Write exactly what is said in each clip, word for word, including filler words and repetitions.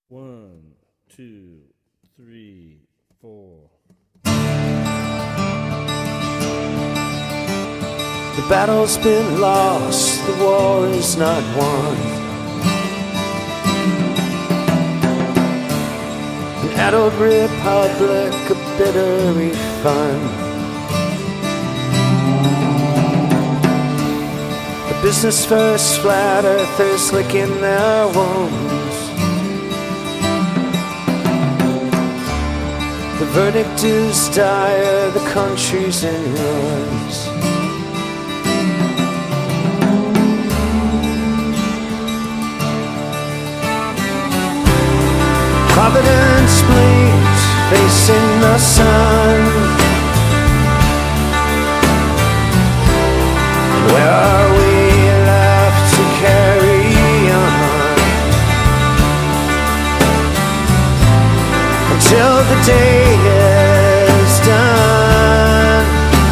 One, two, three, four. The battle's been lost, the war is not won. An addled republic, a bitter refund. The business first, flat earthers licking their wounds. The verdict is dire, the country's in ruins. Providence bleeds, facing the sun. Where are we left to carry on? Until the day is done.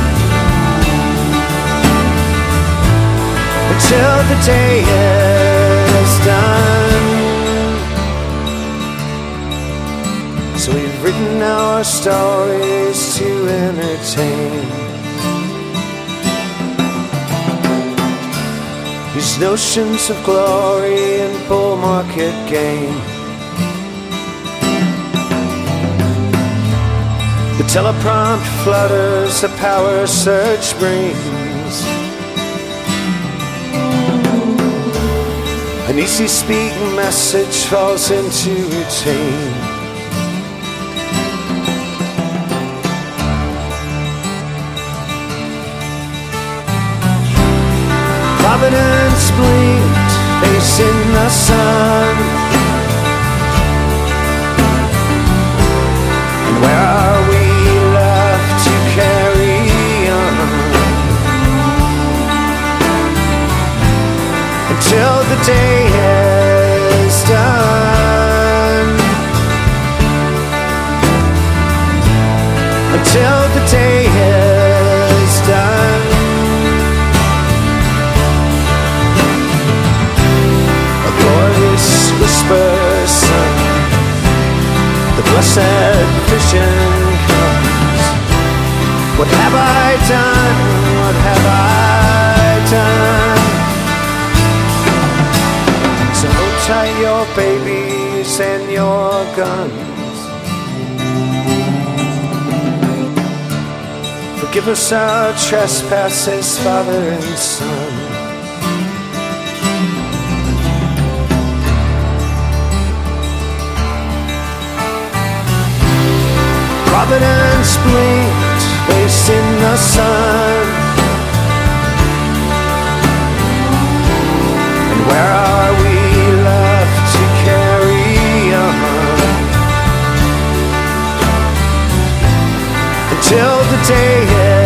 Until the day is done. So we've written our stories to entertain these notions of glory and bull market gain. The teleprompt flutters, the power surge brings an easy speaking message falls into routine. Providence bleeds, facing the sun. And where are we left to carry on? Until the day is done. Until the day is done. Whisper, son, the blessed vision comes. What have I done? What have I done? So hold tight your babies and your guns. Forgive us our trespasses, Father and Son. Providence blinked, facing the sun. And where are we left to carry on? Until the day ends.